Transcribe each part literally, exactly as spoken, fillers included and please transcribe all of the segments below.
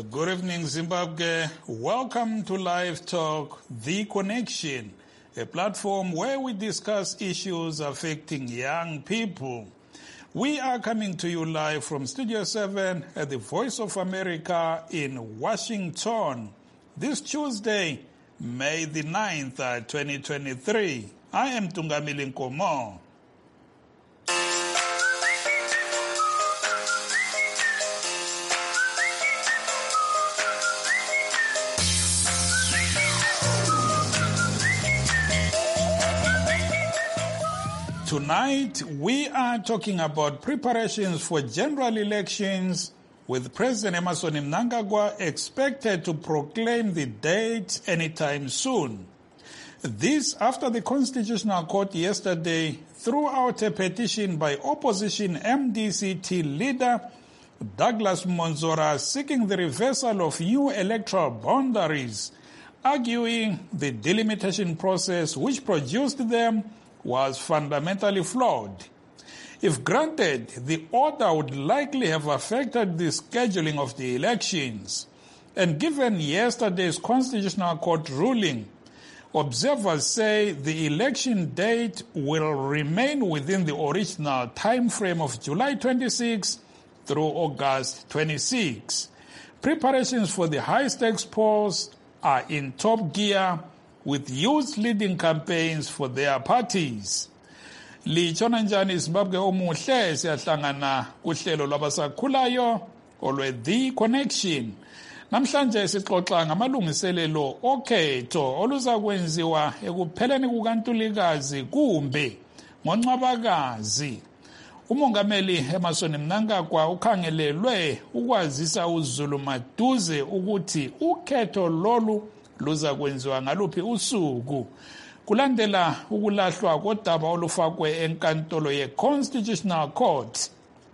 Good evening, Zimbabwe. Welcome to Live Talk, The Connection, a platform where we discuss issues affecting young people. We are coming to you live from Studio seven at the Voice of America in Washington. This Tuesday, May the ninth, twenty twenty-three. I am Tungamili Nkomo. Tonight, we are talking about preparations for general elections, with President Emmerson Mnangagwa expected to proclaim the date anytime soon. This after the Constitutional Court yesterday threw out a petition by opposition M D C T leader Douglas Monzora seeking the reversal of new electoral boundaries, arguing the delimitation process which produced them was fundamentally flawed. If granted, the order would likely have affected the scheduling of the elections. And given yesterday's Constitutional Court ruling, observers say the election date will remain within the original time frame of July twenty-sixth through August twenty-sixth. Preparations for the high-stakes polls are in top gear, with youth leading campaigns for their parties. Lichona njani Zimbabwe omuhle siyahlangana kuhlelo lwabasakhulayo olwe The Connection. Namhlanje sixoxa ngamalungiselelo okhetho oluzakwenziwa ekupheleni kukaNtulikazi kumbe ngoNcwabakazi. Umongameli Emmerson Mnangagwa ukhangelelwe ukwazisa uZulu maduze ukuthi ukhetho lolu luza kwenziwa ngaluphi usuku kulandela ukulahlwa kodaba olufakwe enkantolo ye-Constitutional Court.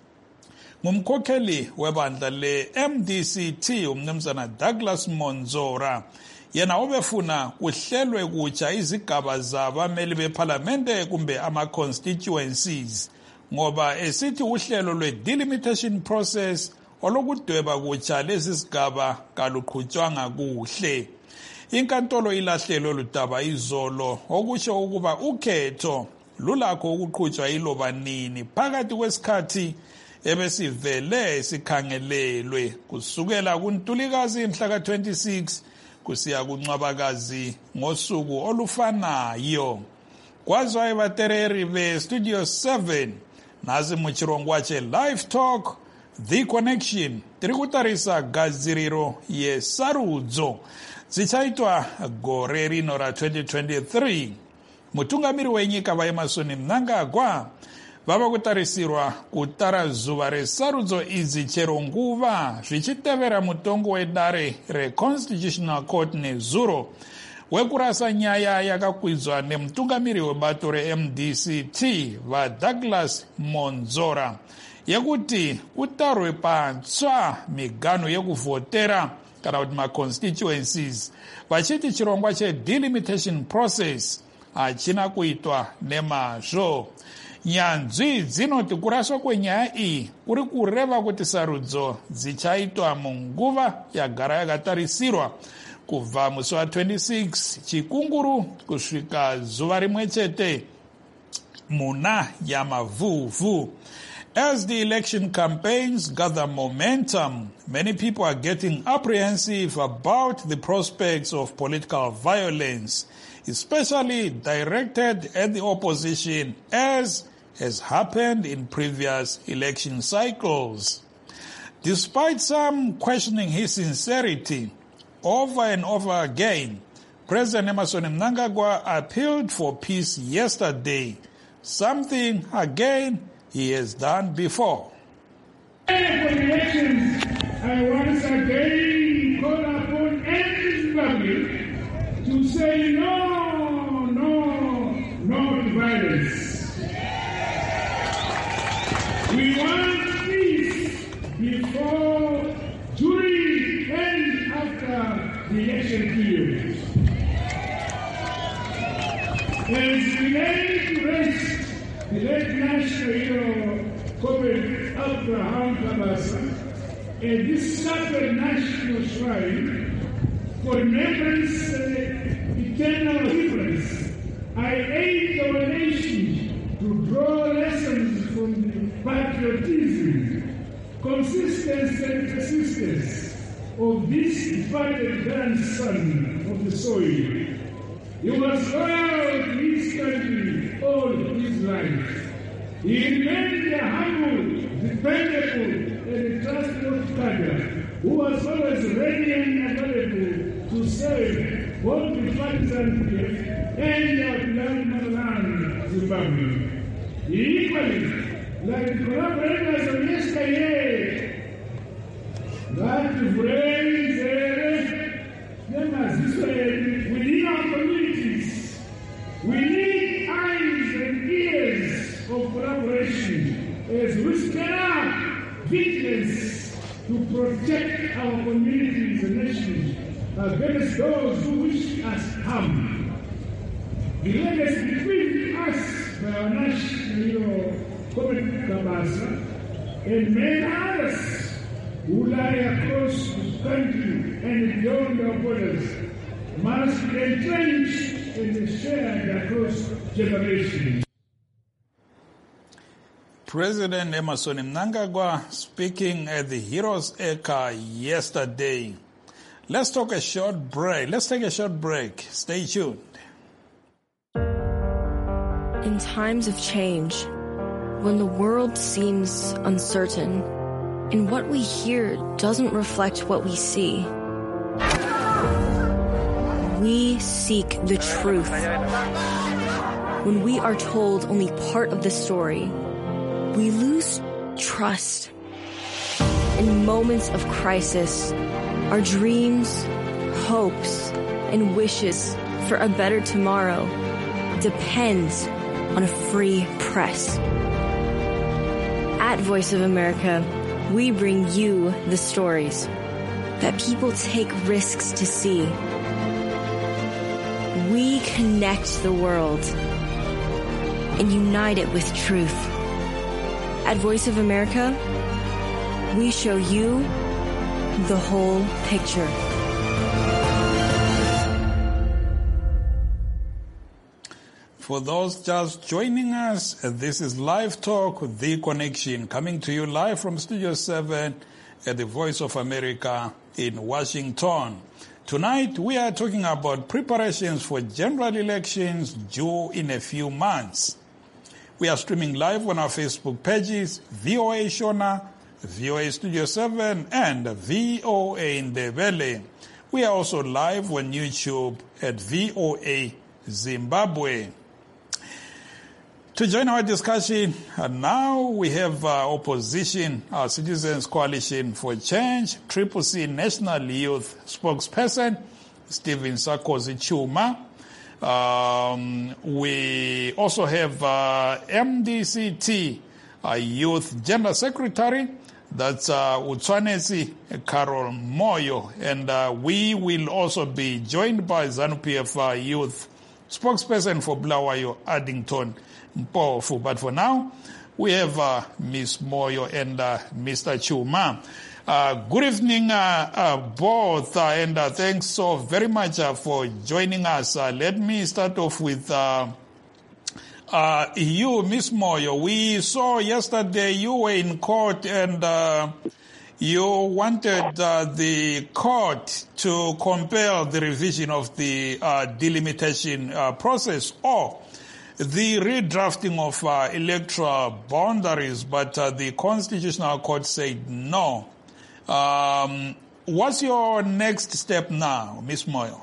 Ngumkhokheli webandla le-M D C T umnumzana Douglas Monzora, yena obefuna kuhlelwe kutsha izigaba zabameli bephalamende kumbe ama-constituencies, ngoba esithi uhlelo lwe-delimitation process olokudweba kutsha lezi zigaba kaluqhutshwanga kuhle. Inkantolo ilahlelo ludaba izolo okusho ukuba ukhetho lulakho ukuqhutshwa iloba nini phakathi kwesikhathi ebesivele sikhangelelwe kusukela kuNtulikazi mhla ka twenty-six kusiya kuNcwabakazi ngosuku olufanayo. Kwazwa abatereri be Studio seven nazi muchirongwache Live Talk The Connection tiri kutarisa gadziriro yesarudzo zichaitwa gore rino ra twenty twenty-three. Mutungamiri wenyika vaEmmerson Mnangagwa vava kutarisirwa kutara zuva resarudzo idzi chero nguva zvichitevera mutongo wedare reConstitutional Court nezuro wekurasa nyaya yakakwidzwa nemutungamiri webato reM D C T vaDouglas Monzora yekuti kutarwe patsva migano yekuvhotera kana kuti ma-constituencies vachiti chirongwa che-delimitation process hachina kuitwa nemazvo. Nyanzvi dzinoti kuraswa kwenyaya iyi kuri kureva kuti sarudzo dzichaitwa munguva yagara yakatarisirwa kubva musi wa twenty-six chikunguru kusvika zuva rimwe chete muna yamavhuvhu. As the election campaigns gather momentum, many people are getting apprehensive about the prospects of political violence, especially directed at the opposition, as has happened in previous election cycles. Despite some questioning his sincerity, over and over again, President Emmerson Mnangagwa appealed for peace yesterday, something, again, he has done before. For elections, I once again call upon every Zimbabwean to say no, no, no to violence. We want peace before, during, and after the election period. As we lay to rest the late national hero, Comrade Abraham Kabasa, at this sacred national shrine for remembrance and eternal reverence, I aid our nation to draw lessons from the patriotism, consistency and persistence of this departed grandson of the soil. He was loyal to his country all his life. He remained a humble, dependable, and trustworthy cadre who was always ready and available to serve both the partisan P F and our beloved motherland, Zimbabwe. He equally, like the collaborators of yesterday, that raise them as Israel within our communities. We need eyes and ears of collaboration as we stand up vigilance to protect our communities and nations against those who wish us harm. The legacy between us by our national hero, Comrade Kabasa, and many others who lie across the country and beyond our borders must be entrenched and shared across generations. President Emmerson Mnangagwa speaking at the Heroes Acre yesterday. Let's talk a short break. Let's take a short break. Stay tuned. In times of change, when the world seems uncertain and what we hear doesn't reflect what we see, we seek the truth. When we are told only part of the story, we lose trust. In moments of crisis, our dreams, hopes, and wishes for a better tomorrow depends on a free press. At Voice of America, we bring you the stories that people take risks to see. We connect the world and unite it with truth. At Voice of America, we show you the whole picture. For those just joining us, this is Live Talk, The Connection, coming to you live from Studio seven at the Voice of America in Washington. Tonight, we are talking about preparations for general elections due in a few months. We are streaming live on our Facebook pages, V O A Shona, V O A Studio seven, and V O A Ndebele. We are also live on YouTube at V O A Zimbabwe. To join our discussion, uh, now we have uh, opposition, our Citizens Coalition for Change, Triple C National Youth spokesperson, Stephen Sarkozy Chuma. Um, we also have uh, M D C T, uh, Youth General Secretary, that's uh, Utswanesi Carol Moyo, and uh, we will also be joined by ZANU-P F uh, Youth spokesperson for Bulawayo, Addington Mpofu. But for now, we have uh, Miss Moyo and uh, Mister Chuma. Uh, good evening, uh, uh, both, uh, and uh, thanks so very much uh, for joining us. Uh, let me start off with uh, uh, you, Miss Moyo. We saw yesterday you were in court and uh, you wanted uh, the court to compel the revision of the uh, delimitation uh, process or the redrafting of uh, electoral boundaries, but uh, the Constitutional Court said no. Um, what's your next step now, Miss Moyo?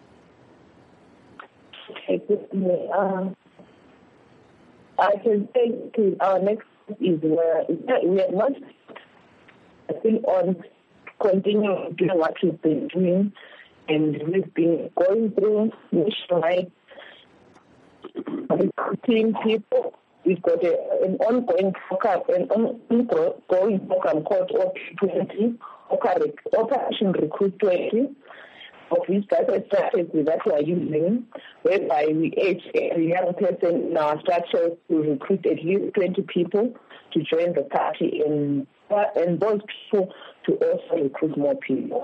Okay, um, I can say to our next step is where we are not still on continuing doing what we've been doing, and we've been going through nationwide recruiting people. We've got a, an ongoing program, an ongoing program called O P twenty, Operation Recruit twenty, of which that's a strategy that we are using, whereby we urge every young person in our structure to recruit at least twenty people to join the party in and those people to also recruit more people.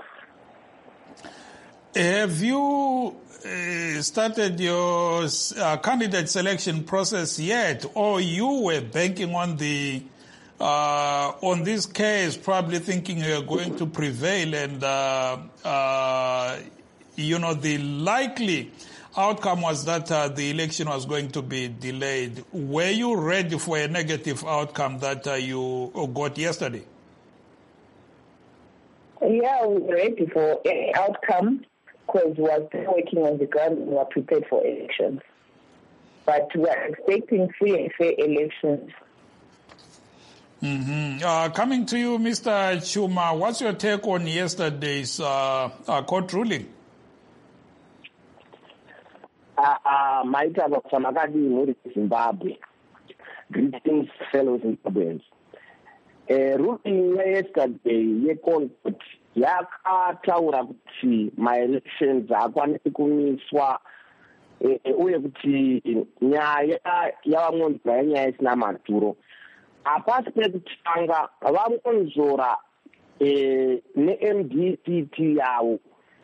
Have you uh, started your uh, candidate selection process yet, or you were banking on the uh, on this case, probably thinking you're going to prevail, and uh, uh, you know the likely outcome was that uh, the election was going to be delayed? Were you ready for a negative outcome that uh, you got yesterday? Yeah, we were ready for any outcome because we are still working on the ground and we are prepared for elections. But we are expecting free and fair elections. Mm-hmm. Uh, coming to you, Mister Chuma, what's your take on yesterday's uh, uh, court ruling? Maita Samakadi Muri Zimbabwe. Greetings, fellow Zimbabweans. Ruling yesterday yecourt yakataura kuti ma-elections akwanisi kumiswa uye kuti nyaya yavamwonzora yenyaya isina maturo. Apasi pekutanga vamwonzora ne-M D C T yavo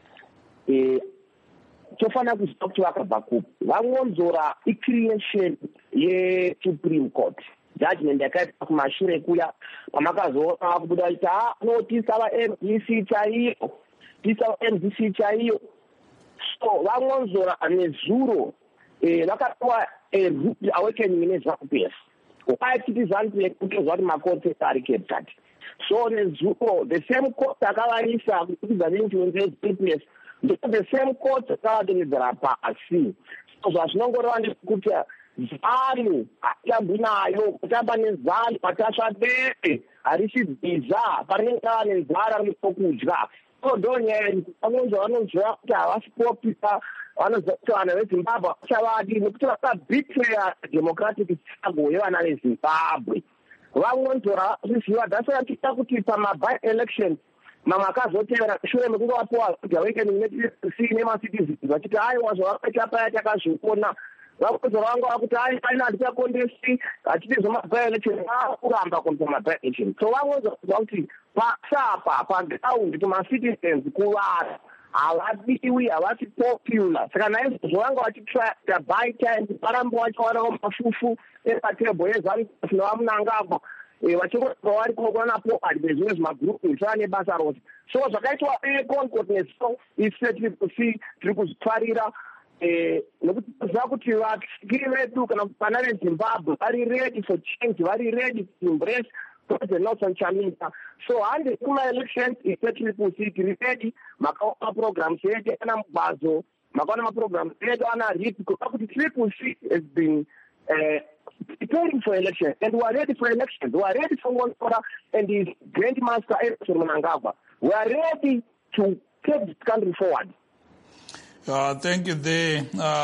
tofanira kuziva kuti vakabva kupi. Vamwonzora icreation yeSupreme Court. Judgment yakaita kumashure kuya kwamakazoona kubuda kuti ha no tisava M D C chaiyo tisava M D C chaiyo. So vamwonzora nezuro vakapiwa rude awakening nezvakupesa ukaititi zanzibar kutozwa kuti makoti ari captured. So nezuro the same court akavarisa kutidza neinfluence yeGPS the same court akavatonedzera pasi. So zvazvinongoreva ndekuti zanu atambinayo kutamba nezanu patasva dere harishibhiza parinenge ava nenzara rinopokudya. So ndonyaya vanonzwa vanonzwa kuti havasipopisa vanoziva kuti vanhu vezimbabwe vachavadi nekuti vakabetreya democratic struggle yevana vezimbabwe. Vamwonzora zviziva dasara tiita kuti pamaby elections mamwe akazotevera shure mekunge vapiwa awakening ne-C nemacitizens vachiti aiwa zvavakaita paya takazviona. Vamwonzora vanga vakuti ai paina hatichakondesi hachiti zvemaby election vakuramba kunza maby election. So vamwonzora kuziva kuti pasapa paground kumacitizens kuvanhu havadiwi havasi popular. Saka naizvozvo vanga vachitry by time varambe vachiwanawo mafufu epatembo yeZANU-P F nevamunangagwa vachingoa vari kuonapo nezvimwe zvimagrupu zvisava nebasa rose. So zvakaitwa eConcord neso ise tiri kusi tiri kuzvitwarira nokuti toziva kuti vasikiri vedu kana kuti vana vezimbabwe vari ready for change, vari ready to embrace President Nelson Chamisa. So handi kuma-elections ise tiri kusi tiri ready makaona programs edu ana mugbazo makaona maprograms edu ana rip kuva kuti tiri kusi has been uh, preparing for elections, and we are ready for elections. We are ready for one order and his Grandmaster Emerson Mnangagwa. We are ready to take this country forward. Uh, thank you there.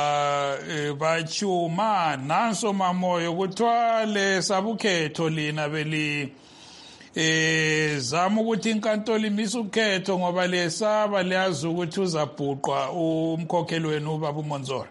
Bachuma, nanso mamoyo kutwale sabukhetho lina beli eh zama ukuthi inkantolo imise ukhetho ngoba lesaba liyazi ukuthi uzabhuqwa umkhokheli wenu ubaba uMonzora.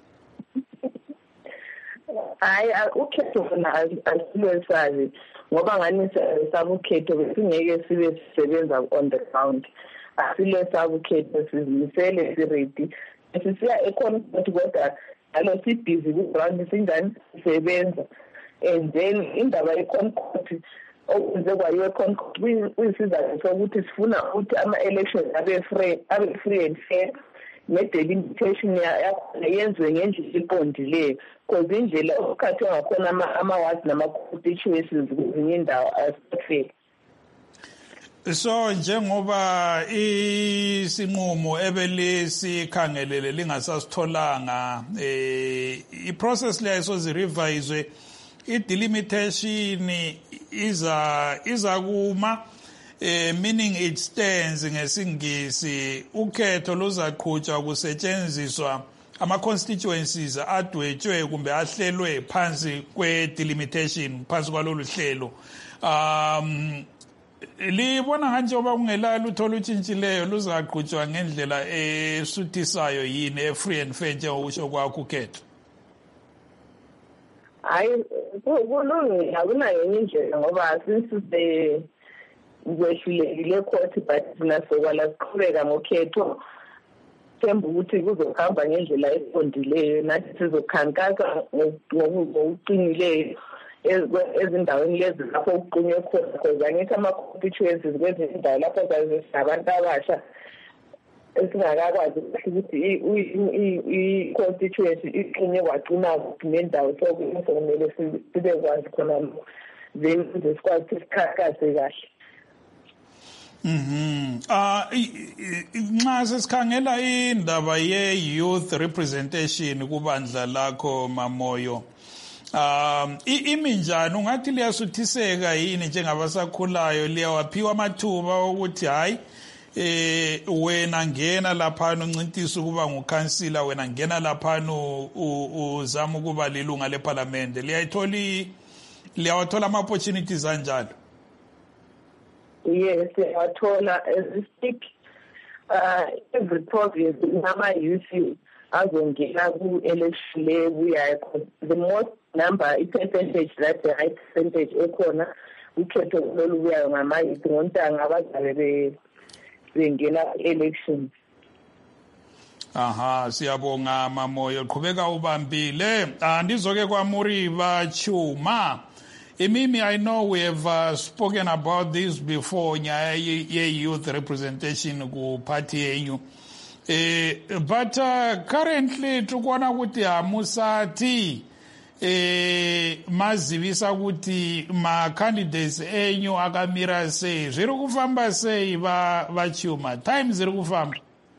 Hayi ukhetho khona asilwesazi ngoba ngani sabukhetho besingeke sibe sisebenza on the ground. Asilwesaba ukhetho sizimisele siredi sisiya eConcord kodwa alo sibhizi ku-ground singani sisebenza. And then indaba yeConcord okwenze kwayiwe eConcord kuyisizathu sokuthi sifuna ukuthi ama-elections abe free abe free and fair ne-delimitation yakhona yenziwe ngendlela eqondileyo because indlela okukhathwe ngakhona ama-wards nama-constituencies kwezinye indawo asifair. So njengoba isinqumo ebelikhangelele lingasasitholanga eh iprocess leyo sozirevise i-delimitation iza iza kuma eh meaning it stands ngesingisi ukhetho luzaqhutshwa kusetshenziswa ama-constituencies adwetshwe kumbe ahlelwe phansi kwe-delimitation phansi kwalolu hlelo. um libona kanjengoba kungelalo uthola utshintshileyo luzaqhutshwa ngendlela esuthisayo yini e-free and fair njengokusho kwakho ukhetho? Hayi kulungile akunayo enye indlela ngoba since the kwehlulekile court but nasokwala siqhubeka ngokhetho themba ukuthi kuzohamba ngendlela eqondileyo nathi sizokhankasa ngokuqinileyo ezindaweni lezi lapho kuqunywe khona because angithi ama-constituencies kwezinye indawo lapho zabantu abasha esingakakwazi ukuthi i-constituency iqinye kwaqina nendawo sokumele sibe kwazi khona then sikwazi ukuthi sikhankase kahle. Mhm. Ah nxa sesikhangela indaba ye-youth representation kubandla lakho Mamoyo, um iminjani ungathi liyasuthiseka yini njengabasakhulayo, liyawaphiwa amathuba ukuthi hayi eh wena ngena laphana uncintisa ukuba ngukhansila, wena ngena laphana uzama ukuba lilunga leparlamente, liyayithola liyawathola ama-opportunities anjalo? Yes, siyawathola as we speak. Uh, every province nama-youth azongena ku-election le buyayo, the most number i-percentage that the high percentage ekhona ukhetho lolu buyayo ngama-youth ngontanga abazabe bengena elections. Aha, siyabonga Mamoyo, qhubeka ubambile. Andizoke kwa Muriba Chuma. Imimi, I know we have uh, spoken about this before, nya youth representation ku party yenyu. Eh, but uh, currently tukwana kuti hamusati eh mazivisa kuti ma candidates enyu akamira sei, zviri kufamba sei va vachuma, time zviri kufamba?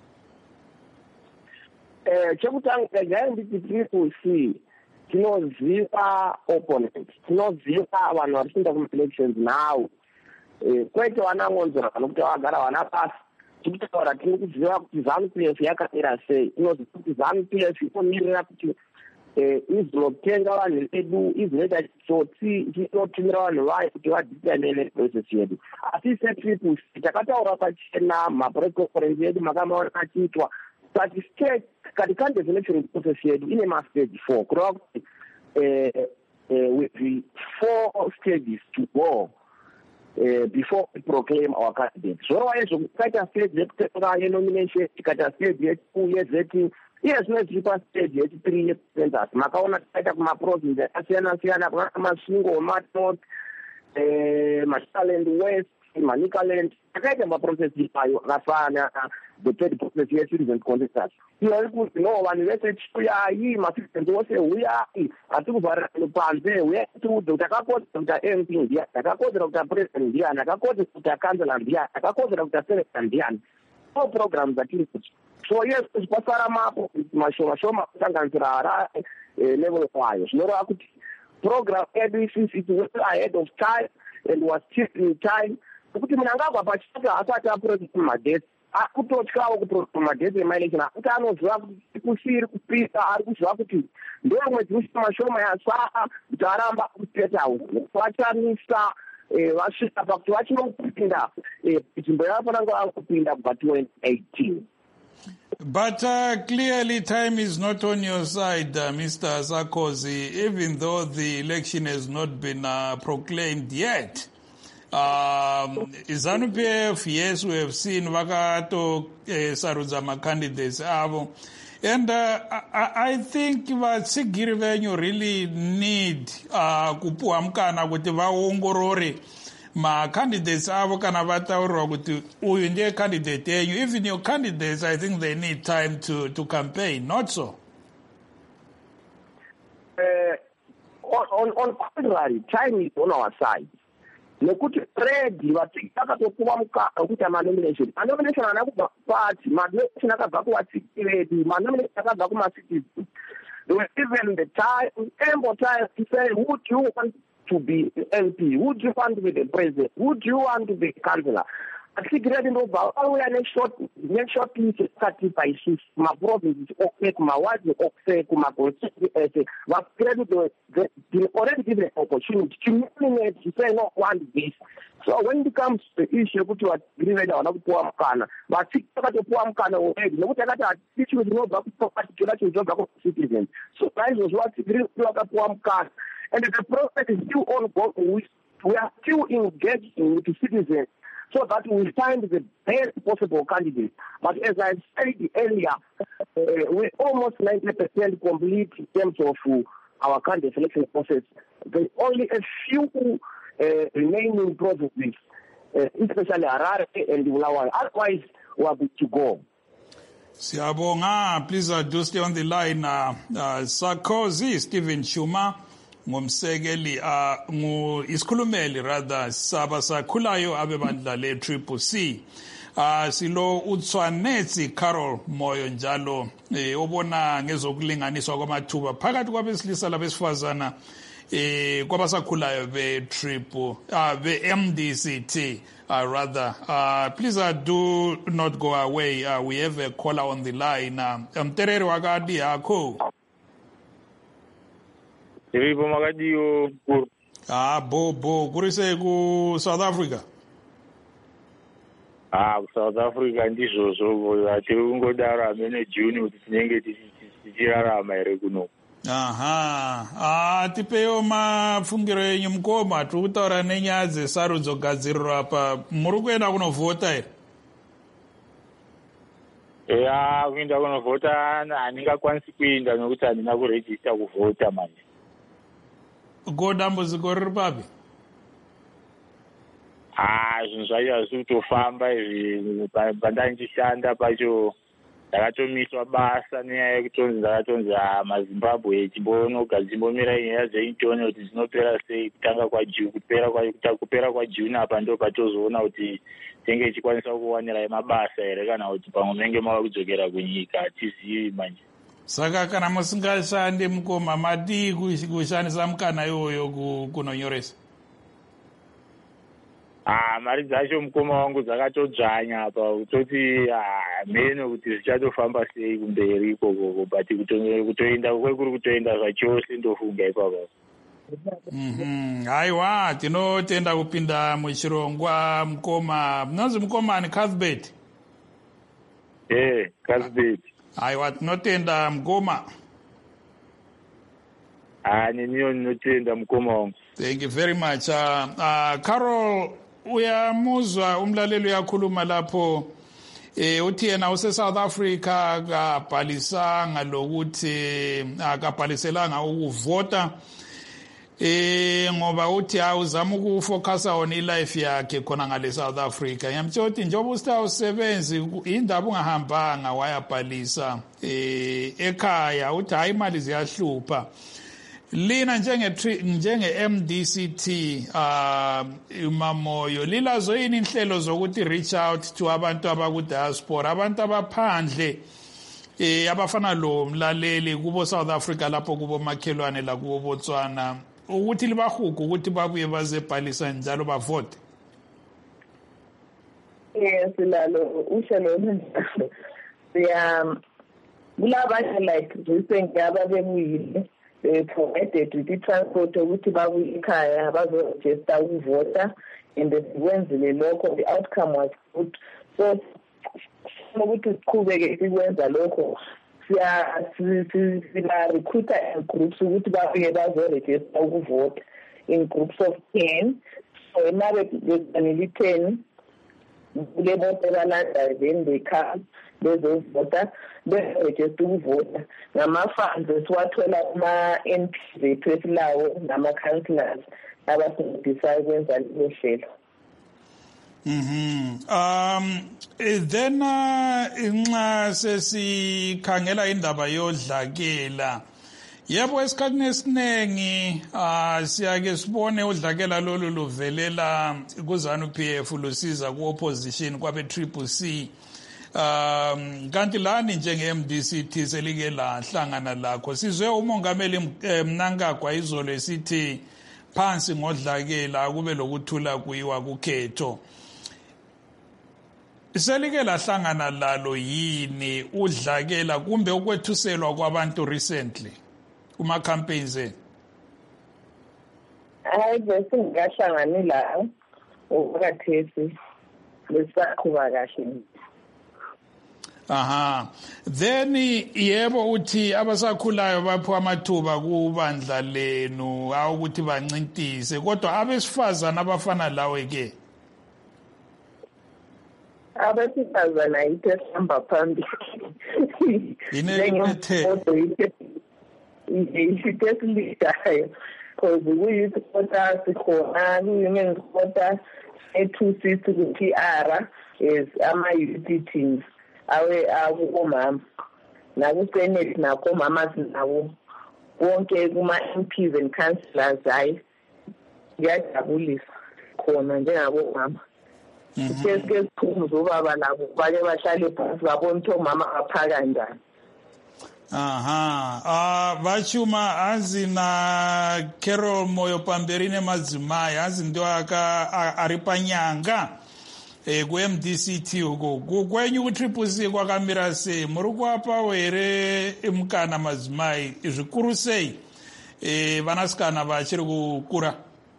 Eh chekutanga gaya nditi triple C tinoziva opponent, tinoziva vanhu vari kuenda kuma-elections now. Eh kwete vanangonzora vanokuti vagara vana pasi, tikutaura tiri kuziva kuti ZANU-P F yakamira sei, tinoziva kuti ZANU-P F inomirira kuti eh izotenga vanhu vedu, izoita chitsotsi chinotumira vanhu vayo kuti vadhitane neprocess yedu. Asi setriple C takataura pachena ma-press conference yedu makamaona achiitwa kuti state kati candidates election process yedu ine ma-stage four, kureva kuti eh with the four stages to go uh, before we proclaim our candidates. Zorova izvo kukaita stage yekutenga yenomination, tikaita stage yetu yezetting, iye zvino zviripa stage yechithree yecensus. Makaona tikaita kumaprovince akasiyana siyana, kuna maSvingo, maNorth, eh maSutherland West, maNicaland, takaita maprocess ipayo akafana the third process ye-citizen consensus. Iyori kuti no vanhu vese chiuyayi, ma-citizens vose uyai, hatiri kuvharira vanhu panze, uyai tiudze takakodzera kuti a-M P ndiyani, takakodzera kuti a-president ndiyani, takakodzera kuti a-councillor ndiyani, takakodzera kuti a-senator ndiyani. All programs dzatiri kuti. So yes, pasara mapo mashoma shoma kusanganisira Harare level kwayo. Zvinoreva kuti program edu since it was ahead of time and was still in time, kuti munhu angabva pachitatu asati apuroti kumadhesi, akutotyawo kupuroti kumadhesi ema-election, akuti anoziva kuti kusiri kupisa, ari kuziva kuti ndomwedzi ushoma shoma yasaa kuti aramba kustate house, vachamisa vasvika pakuti vachinopinda nzvimbo yavafanira kunge vakupinda kubva twenty eighteen. But uh, clearly time is not on your side, uh, Mister Sarkozy, even though the election has not been uh, proclaimed yet. Um, ZANU-P F, yes, we have seen Vakato uh, Saruzama candidates avo. And uh, I, I think vatsigiri venyu really need uh, kupuwa mkana kuti vaongorore ma candidates avo kana vataurirwa kuti uyu ndiye candidate yenyu. Even your candidates, I think they need time to, to campaign, not so? Uh, on, on contrary, time is on our side. Nekuti already vatsigiri vakatopuwa mukana wekuti ama-nomination. Ma-nomination haana kubva kupati, ma-nomination akabva kuvatsigiri vedu, ma-nomination akabva kuma-citizens. There was even the time, ample time to say, who do you want to be M P? Who do you want to be the president? Who do you want to be councillor? Atsigiri ndobva vauya neshort list yakatipa isusu kuma-provinces okuse, kuma-wards okuse, kuma-constituency ese. Vatsigiri they already given an opportunity to nominate, to say no want this. So when it comes to the issue kuti vatsigiri vedu havana kupuwa mukana, vatsigiri vakatopuwa mukana already, nekuti akati hatisi zvinobva kupati chona chinhu chinobva ku-citizens. So naizvozvo vatsigiri vakapuwa mukana. And the process is still ongoing. We, we are still engaging with the citizens. so that we find the best possible candidate. But as I said earlier, uh, we're almost ninety percent complete in terms of uh, our candidate selection process. There's only a few uh, remaining processes, uh, especially Harare and Bulawayo. Otherwise, we are good to go. Siyabonga, please uh, do stay on the line. Uh, uh, Sarkozy, Stephen Shuma, ngumsekeli, uh, ngu isikhulumeli rather, saba sakhulayo abebandla le Triple C. Uh, silo uTswanetsi Carol Moyo njalo, eh, obona ngezokulinganiswa kwamathuba phakathi kwabesilisa labesifazana eh kwabasakhulayo be Triple uh, be M D C T uh, rather uh, please uh, do not go away. Uh, we have a caller on the line. Mterere um, wakadi yakho Iribo magadiyo ah bo bo kurise ku South Africa. Ah, South Africa ndizvozvo atiri kungodaro amene June kuti tinenge tichirarama ere kuno. Aha, ah tipeyo mafungiro enyu mukoma tiri kutaura nenyaya dzesarudzo gadzirirwa apa muri kuenda kunovhota ere? Eya, kuenda kunovhota handingakwanisi kuenda nokuti handina kurejista kuvhota manje. Ko dambudziko riri papi? Ah, zvinhu zvacho hazvisi kutofamba izvi. Pandandishanda pacho ndakatomiswa basa nenyaya yekutonzi ndakatonzi maZimbabwe echimbonogadzimomira nyaya dzeitone kuti dzinopera sei kutanga kwaJune kupera kwa kupera kwaJune apa ndo patozoona kuti tenge ichikwanisa kuwanira mabasa ere kana kuti pamwe menge mava kudzokera kunyika hatizivi manje. Saka kana musingashande mukoma mati kushandisa mukana iwoyo kunonyoresa? Ah, mari dzacho mukoma wangu dzakatodzvanya apa kutoti mheno kuti zvichatofamba sei kumberi ikoko but kutoenda kwekuri kutoenda zvachose ndofunga ipapo. Mhm, haiwa tinotenda kupinda muchirongwa mukoma. Munonzi mukomani Cuthbert? Eh, Cuthbert. Haiwa tinotenda mukoma. Ah, neniyo ninotenda mukoma wangu. Thank you very much. Uh, uh, Carol, uyamuzwa umlaleli uyakhuluma lapho eh uthi yena use South Africa akabhalisanga lokuthi akabhaliselanga ukuvota eh ngoba uthi awuzama ukufocusa on ilife yakhe khona ngale South Africa. Ngiyamtshela njengoba usawusebenzi indaba ungahambanga wayabhalisa eh ekhaya uthi hayi imali ziyahlupha. Lina njenge njenge M D C T uh uMamoyo lilazo yini inhlelo zokuthi reach out to abantu abaku diaspora, abantu abaphandle eh abafana lo mlaleli kubo South Africa lapho kubo makhelwane la kubo Botswana ukuthi libahuga ukuthi babuye bazebhalisa njalo bavote? Yes, lalo ushelo njalo. Yeah, kulabanye like recently ababekuyile provided with i-transport ukuthi babuye ekhaya bazoregister ukuvota and sikwenzile lokho, the outcome was good. So ukuthi siqhubeke sikwenza lokho siya-recruiter in groups ukuthi babuye bazoregister ukuvota in groups of ten. So now besanele ten kule bote balanda then they come bezovota beregister ukuvota ngama-funds esiwathola kuma-M P zethu esilawo nama-councillors abasincedisayo ukwenza lelo hlelo. Mhm. Um then inxa sesikhangela indaba yodlakela. Yebo esikhathini esiningi ah siyake sibone udlakela lolu luvelela kuZANU P F lusiza ku-opposition kwabe Triple C. Um kanti lani njenge-M D C T selike lahlangana lakho sizwe umongameli Mnangagwa izolo esithi phansi ngodlakela kube lokuthula kuyiwa kukhetho. Selike lahlangana lalo yini udlakela kumbe ukwethuselwa kwabantu recently kuma campaigns eni? Hayi bese ngahlangani la ukhathesi lesakhuba kahle. Aha. Then yebo uthi abasakhulayo bapho amathuba kubandla lenu awukuthi bancintise kodwa abesifazana abafana lawe ke abesifazana yithe sihamba phambili ineliphethe yithe silidayo because kuyouth quota sikhona ku-women's quota e-two six ku-P R is ama-youth teams awe omama naku-senate nakho omama sinawo wonke kuma-M Ps and councillors hayi kuyajabulisa khona njengabomama sike siphumuze ubaba labo bake bahlale phansi babona ukuthi omama bapha kanjani. aha ah vachuma hanzi na Carol Moyo pamberi nemadzimai hanzi ndo aka ari panyanga e ku-M D C T uko kwenyu ku-Triple C kwakamira sei? Muri kuvapawo here mukana madzimai zvikuru sei e vanasikana vachiri kukura?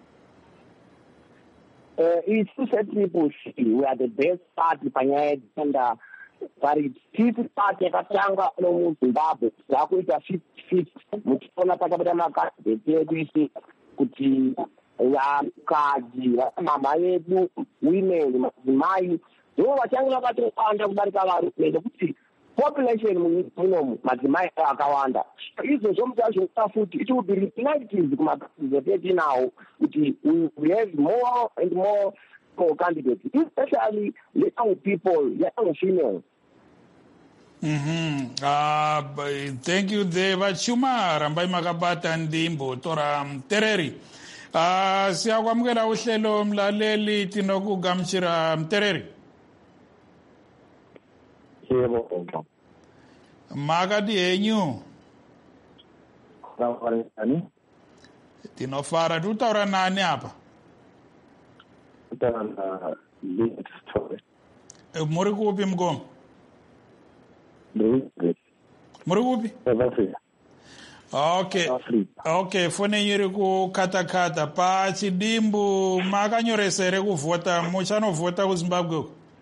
Uh, it's Triple C. We are the best party panyaya yedenda vari fifth party yakatanga no muZimbabwe yakuita fifty fifty muchiona pakapita makandidate edu isi kuti vakadzi mama yedu women madzimai ndivo vachange vakatowanda kudarika varume nekuti population munomu madzimai akawanda izvozvo mutazvoita futi it will be reflected kumakandidate etinawo kuti we have more and more candidates, especially young people, young females. Mm-hmm. Uh, thank you there vachuma rambai makabata ndimbo tora Mtereri. Uh, siyakwamukela uhlelo mlaleli tinokugamuchira Mtereri. Yebo. Makati henyu. Nani? Tinofara tutaura nani apa? Tutaura Story. Muri kupi mgomo? Muri kupi? Afrika. Okay. Okay, fone yiri kukatakata pa chidimbu makanyoresa ere kuvhota muchanovhota kuZimbabwe.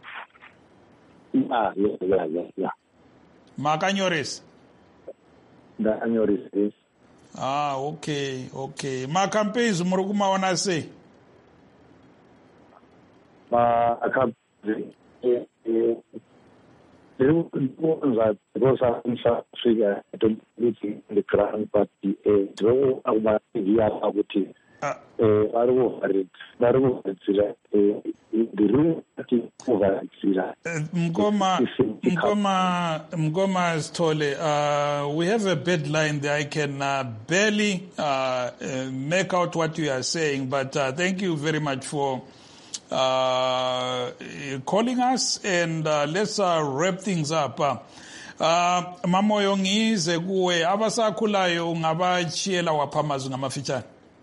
Ah, yeah, yeah, yeah, yeah. Makanyoresa. Ndakanyoresa. Ah, okay, okay. Ma campaigns muri kumaona sei? Ma campaigns eh because I'm Africa, I don't live in the ground, but the draw of my idea about it. Mgoma, Mgoma, Mgoma Stole, uh, we have a bad line there. I can uh, barely uh, uh, make out what you are saying, but uh, thank you very much for uh, calling us, and uh, let's uh, wrap things up. Uh, uh, Mamoyo ngize kuwe abasakhulayo ungabachiyela waphamazi ngamafitshane.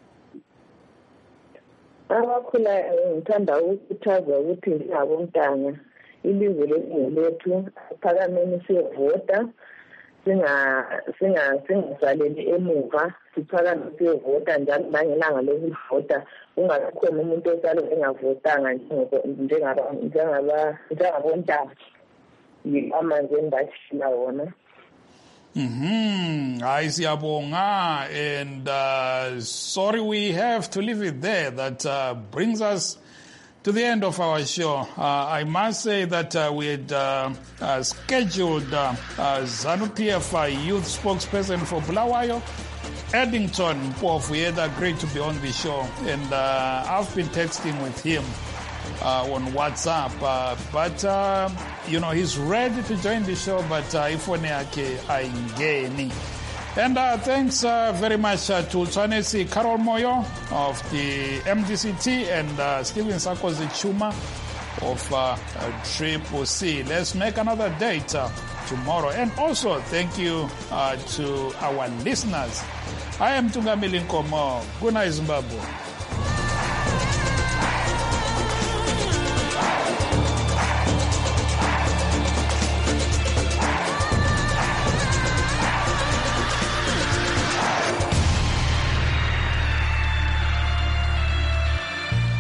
Abakhula ngithanda ukukhuthaza ukuthi njengabontanga ilizwe lethu aphakameni siyovota singa singa singasaleli emuva siphakame siyovota njalo nangelanga lokuvota ungakhona umuntu osale engavotanga njengaba njengaba njengabontanga amanzi endashila wona. Mm-hmm. I siyabonga, and uh, sorry we have to leave it there. That uh, brings us to the end of our show. Uh, I must say that uh, we had uh, uh, scheduled uh, uh, ZANU-P F uh, youth spokesperson for Bulawayo, Eddington Mpofu. Great to be on the show, and uh, I've been texting with him Uh, on WhatsApp, uh, but uh, you know, he's ready to join the show, but ifone yake aingeni. And uh, thanks uh, very much uh, to Tshwanetse Carol Moyo of the M D C T and uh, Stephen Sakosi Chuma of uh, uh, Triple C. Let's make another date uh, tomorrow. And also thank you uh, to our listeners. I am Tungamili Nkomo. Good night, Zimbabwe.